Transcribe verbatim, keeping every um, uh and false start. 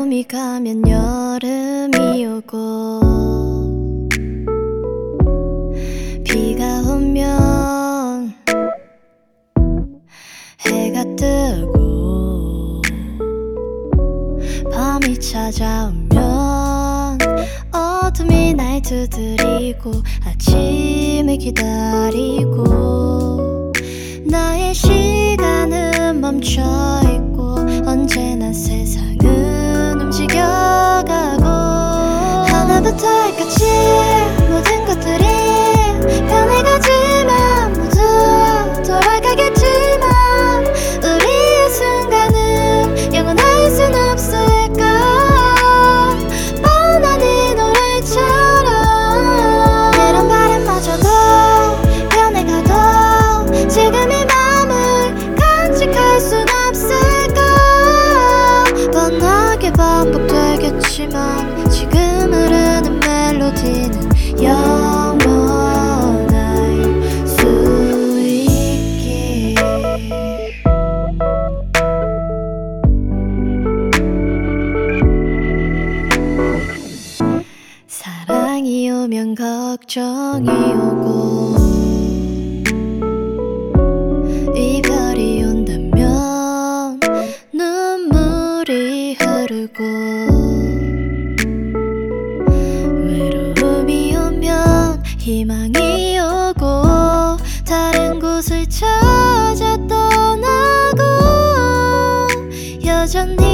봄이 가면 여름이 오고 비가 오면 해가 뜨고 밤이 찾아오면 어둠이 날 두드리고 아침을 기다리고 나의 시간은 멈춰있고 언제나 세상은 움직여가고 하나부터 열까지 모든 것들이 변해가지만 모두 돌아가겠지만 우리의 순간은 영원할 순 없을까 뻔한 이 노래처럼 이런 바람마저도 변해가도 지금 이 맘을 간직할 순 없을까 뻔하게 반복되겠지만 지금 흐르는 멜로디는 영원할 수 있게 사랑이 오면 걱정이 오고 이별이 온다면 눈물이 흐르고 외로움이 오면 희망이 오고 다른 곳을 찾아 떠나고 여전히